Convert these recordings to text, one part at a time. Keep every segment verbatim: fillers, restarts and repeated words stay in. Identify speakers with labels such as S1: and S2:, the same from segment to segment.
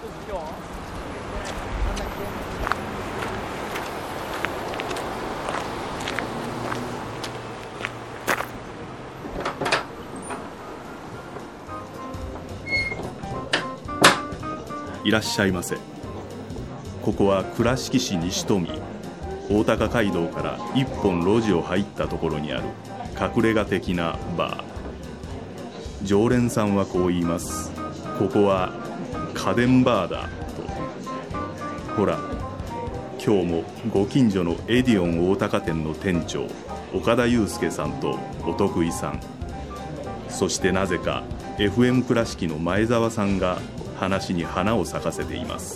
S1: いらっしゃいませ。ここは倉敷市西富大高街道から一本路地を入ったところにある隠れ家的なバー。常連さんはこう言います。ここは家電バーだと。ほら、今日もご近所のエディオン大高店の店長岡田祐介さんとお得意さん、そしてなぜか エフエム 倉敷の前澤さんが話に花を咲かせています。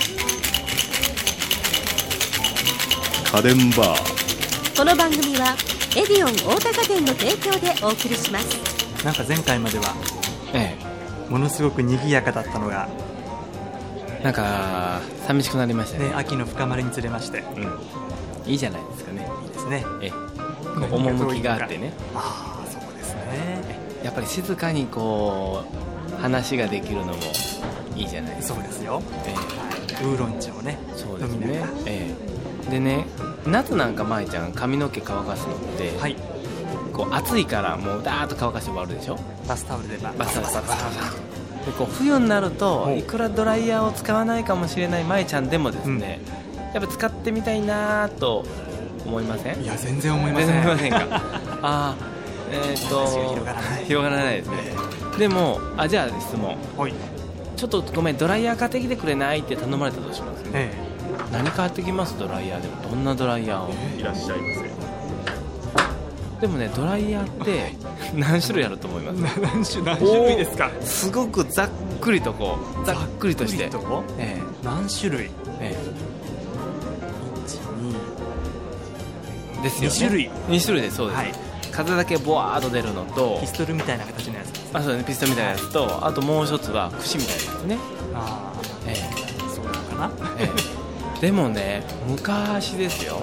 S1: 家電バー。
S2: この番組はエディオン大高店の提供でお送りします。
S3: なんか前回までは、ええ、ものすごく賑やかだったのが
S4: なんか寂しくなりました ね,
S3: ね。秋の深まりにつれまして、
S4: うん、いいじゃないですかね。
S3: いいですね。
S4: ええ、趣があってね。
S3: ああ、そうですね。
S4: やっぱり静かにこう話ができるのもいいじゃないですか。
S3: そうですよ、ええ、ウーロン茶をね、
S4: そうですね、ええ、でね、夏なんか舞ちゃん髪の毛乾かすのって、はい、こう暑いからもうダーッと乾かして終わるでしょ。
S3: バスタオルでバ
S4: バスタオルでバサバサで、こう冬になるといくらドライヤーを使わないかもしれない舞ちゃんでもですね、うん、やっぱ使ってみたいなと思いません？
S3: いや、全然思いません。
S4: 全然思いませんか？あー、えー、っと
S3: 広がらない
S4: 広がらないですね。でも、あ、じゃあ質問、はい、ちょっとごめん、ドライヤー買ってきてくれないって頼まれたとしますね、ええ、何買ってきます？ドライヤーでもどんなドライヤーを？
S1: いらっしゃいませ。
S4: でもね、ドライヤーって何種類あると思います？
S3: 何種、何種類ですか？
S4: すごくざっくりとこうざっくりとして、
S3: ざっくりと、ええ、何種類？ええ、いち、にですよね。に種類。
S4: に種類です。そうです、はい、風だけボワーッと出るのと、
S3: ピストルみたいな形のやつです。
S4: あ、そうですね、ピストルみたいなやつと、あともう一つは櫛みたいなやつね。
S3: ああ、ええ、そうなのかな、
S4: ええ、でもね、昔ですよ、はい、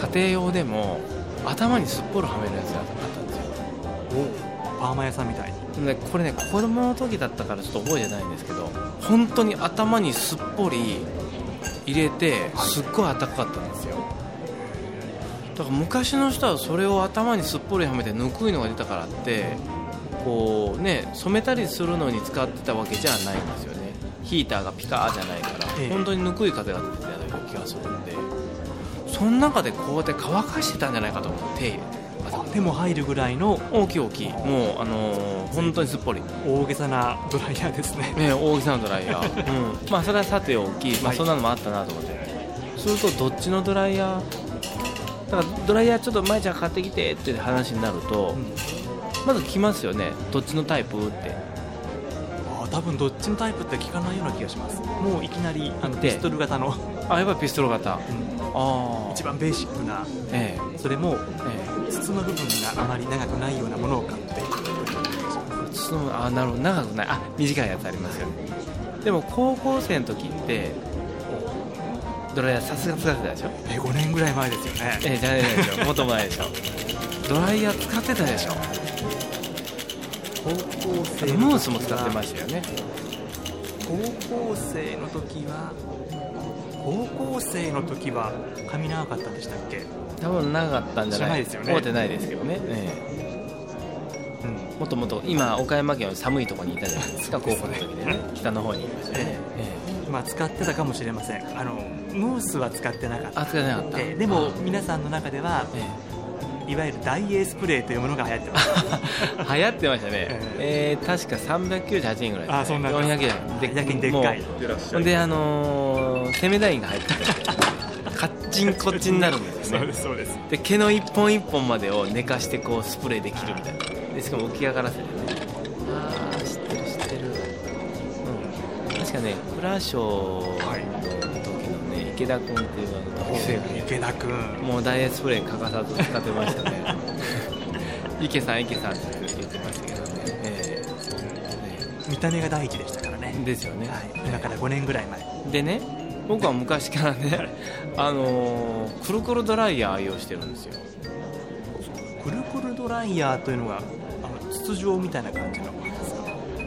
S4: 家庭用でも頭にすっぽりはめるやつがあったんですよ。
S3: お、パーマ屋さんみたいに。
S4: でこれね、子供の時だったからちょっと覚えてないんですけど、本当に頭にすっぽり入れてすっごい暖かかったんですよ。だから昔の人はそれを頭にすっぽりはめてぬくいのが出たからってこうね、染めたりするのに使ってたわけじゃないんですよね。ヒーターがピカーじゃないから、ええ、本当にぬくい風が出てたような気がするんで、その中でこうやって乾かしてたんじゃないかと思って、手入れて、
S3: 手も入るぐらいの
S4: 大きい大きい、もう、あのー、本当にすっぽり
S3: 大げさなドライヤーですね。
S4: ね、大げさなドライヤー、うん、まあそれはさておき、まあ、そんなのもあったなと思って、はい、するとどっちのドライヤーだからドライヤーちょっと舞ちゃん買ってきてって話になると、うん、まず来ますよね、どっちのタイプって。
S3: あ、多分どっちのタイプって聞かないような気がします。もういきなりあのピストル型の
S4: あ、やっぱりピストル型、うん、
S3: あ、一番ベーシックな、ええ、それも、ええ、筒の部分があまり長くないようなものを買って、
S4: 筒の、あ、なるほど、長くない、あ、短いやつありますよね。でも高校生の時ってドライヤーさすが使ってたでしょ。
S3: え、ごねんぐらい前ですよね。
S4: え、じゃないでしょ、もっと前でしょ。ドライヤー使ってたでしょ。
S3: 高校生
S4: ムースも使ってましたよね。
S3: 高校生の時は高校生の時は髪長かったんでしたっけ？
S4: 多分長かったんじゃない、
S3: ないですよね。
S4: 覚えてないですけどね、ええ、うん、もっともっと今岡山県は寒いところにいたじゃないですか。高校の時でね、北の方にいましたね、え
S3: え、まあ、使ってたかもしれません。あのムースは使ってなかった。
S4: あ、使ってなかった、
S3: ええ、でも皆さんの中では、ええ、いわゆるダイエースプレーというものが流行ってました
S4: 流行ってましたね、えー、確かさんびゃくきゅうじゅうはちえんぐらいです、ね、
S3: あ、そんな
S4: よんひゃくえん
S3: でっでっかい
S4: で、あのー、セメダインが入っててカッチンコッチンになるんですよね。
S3: そうです、そうです。
S4: で、毛の一本一本までを寝かしてこうスプレーできるみたいな。でしかも浮き上がらせてね。ああ、知ってる知ってる、うん、確かね、クラショーの時のね、池田君っていうあの同級生が、
S3: 池田君
S4: もうダイエースプレー欠かさず使ってましたね池さん池さんって言ってましたけどね、えー
S3: ね、見た目が第一でしたからね。
S4: ですよね、
S3: はい、今からごねんぐらい前
S4: でね、僕は昔からねあのー、くるくるドライヤー愛用してるんですよ。
S3: くるくるドライヤーというのがあの筒状みたいな感じのものですか？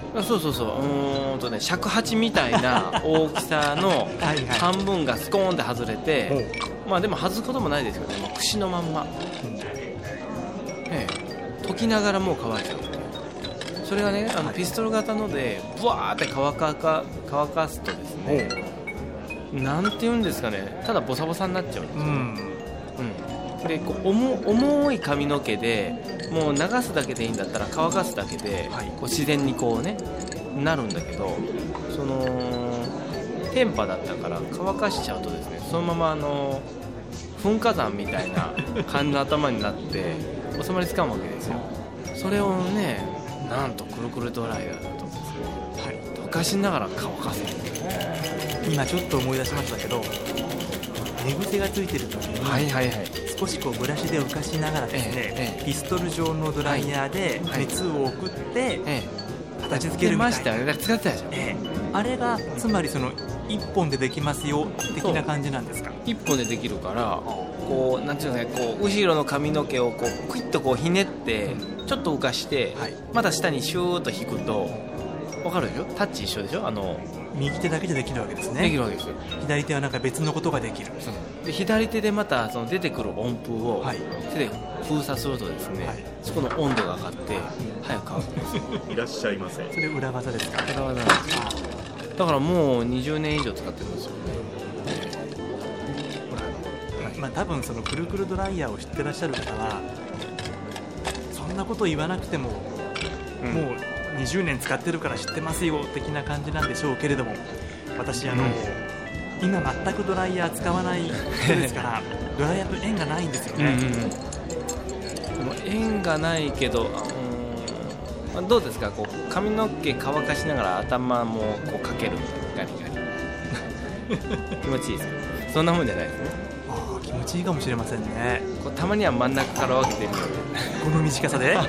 S4: あそうそうそう、うーんとね尺八みたいな大きさの
S3: はいはい
S4: 半分がスコーンって外れてまあでも外すこともないですよね、もう串のまんま、ええ、溶きながらもう乾いちゃう。それがねあのピストル型のでブワーって乾かか乾かすとですね、なんていうんですかね、ただボサボサになっちゃうんですよ、
S3: うん
S4: うん、でこう 重, 重い髪の毛でもう流すだけでいいんだったら乾かすだけで、
S3: はい、
S4: こう自然にこうねなるんだけど、そのテンパだったから乾かしちゃうとですね、そのままあの噴火山みたいな感じの頭になって収まりつかむわけですよ。それをねなんとくるくるドライヤーだとですね、はい、溶かしながら乾かせる。
S3: 今ちょっと思い出しましたけど、寝癖がついてる時に、
S4: はいはいはい、
S3: 少しこうブラシで浮かしながらですね、ええ、ピストル状のドライヤーで熱を送って、はいええ、形付けるみたいな。使ってましたよね、使ってたでしょ、ええ、あれがつまりそのいっぽんでできますよ的な感じなんですか。
S4: いっぽんでできるからこうなんていうのね、こう後ろの髪の毛をこうクイッとこうひねってちょっと浮かして、はい、また下にシューッと引くと分かるでしょ、タッチ一緒でしょ。あの
S3: 右手だけでできるわけですね。
S4: できるわけですよ。
S3: 左手はなんか別のことができる。
S4: で左手でまたその出てくる音符を手で封鎖するとですね、はい、そこの温度が上がって早く乾くんですよ。
S1: いらっしゃいませ。
S3: それ裏技ですか。
S4: 裏技なんですよ。だからもうにじゅうねん以上使ってるんですよね。
S3: まあ、多分そのくるくるドライヤーを知ってらっしゃる方はそんなこと言わなくても、うん、もうにじゅうねん使ってるから知ってますよ的な感じなんでしょうけれども、私あの、うん、今全くドライヤー使わない人ですからドライヤーと縁がないんですよね。うんうん、でも
S4: 縁がないけど、うん、どうですか、こう髪の毛乾かしながら頭もこうかけるガリガリ気持ちいいですよ。そんなもんじゃないですね。
S3: 気持ちいいかもしれませんね。
S4: こうたまには真ん中から分けてみよう。
S3: この短さで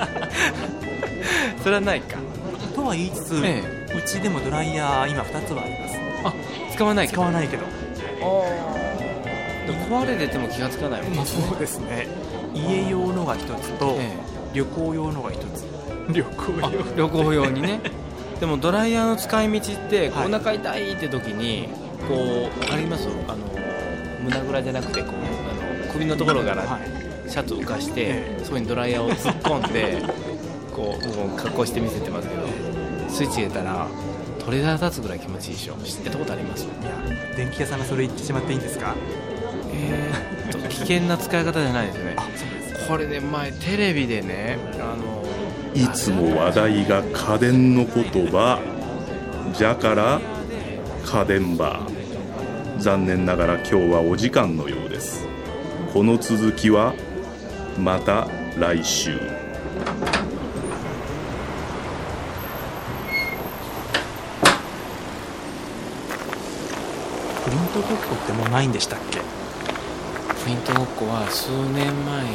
S4: それはないか
S3: とは言いつつ、ええ、うちでもドライヤー今ふたつはあります。
S4: あ、使わないけど。
S3: 使わないけど。
S4: あで壊れてても気がつかないもんね。
S3: そうですね。家用のがひとつと、ええ、旅行用のがひとつ。旅行用
S4: 旅行用にね。でもドライヤーの使い道って、はい、お腹痛いって時にこう分かります？あの胸ぐらじゃなくてこうあの首のところからシャツを浮かして、はい、そこにドライヤーを突っ込んでこうもう格好して見せてますけど、スイッチ入れたら鳥肌立つぐらい気持ちいいでしょ。知ってたことあります？いや、
S3: 電気屋さんがそれ言ってしまっていいんですか？
S4: えー、っと危険な使い方じゃないですね。あ、そうです。これね、前テレビでね、あの
S1: いつも話題が家電の言葉じゃから家電バー。残念ながら今日はお時間のようです。この続きはまた来週。
S3: プリントごっこってもうないんでしたっけ？
S4: プリントごっこは数年前に確かもう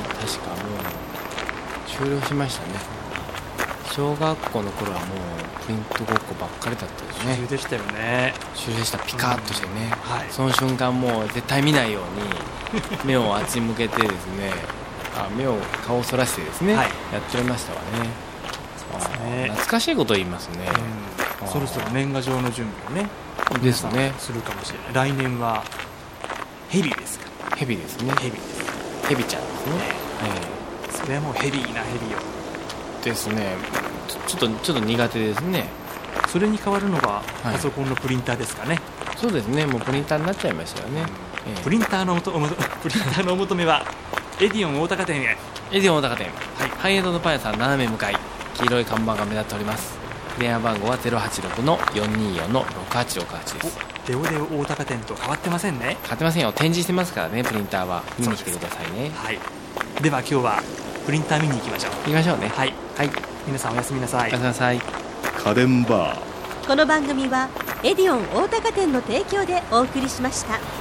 S4: 終了しましたね。小学校の頃はもうプリントごっこばっかりだったですね。
S3: 主流でしたよね。
S4: 主流でした。ピカッとしてね、うん、はい、その瞬間もう絶対見ないように目をあっち向けてですねあ目を顔をそらしてですね、はい、やっておりましたわね。そうですね。懐かしいことを言いますね、
S3: うん、そろそろ年賀状の準備をね
S4: ですね
S3: するかもしれない。来年はヘビですか？
S4: ヘビですね。
S3: ヘビです。
S4: ヘビちゃんですね、
S3: えー、それはもうヘビーなヘビを
S4: ですね。ちょっとちょっと苦手ですね。
S3: それに代わるのがパソコンのプリンターですかね。はい、
S4: そうですね。もうプリンターになっちゃいましたよね。
S3: うん、えー、プリンターのおとプリンターのお求めはエディオン大高店へ。
S4: エディオン大高店、はい、ハイエンドのパン屋さん斜め向かい、黄色い看板が目立っております。電話番号は ゼロはちろくのよんにーよんのろくはちろくはち です。
S3: デオデオ大高店と変わってませんね。
S4: 変わってませんよ。展示してますからね。プリンターは見に来てくださいね。
S3: はい、では今日はプリンター見に行きましょう。
S4: 行きましょうね。
S3: はい、はい、皆さんおやすみなさい。
S4: おやすみなさい。
S1: 家電バー。
S2: この番組はエディオン大高店の提供でお送りしました。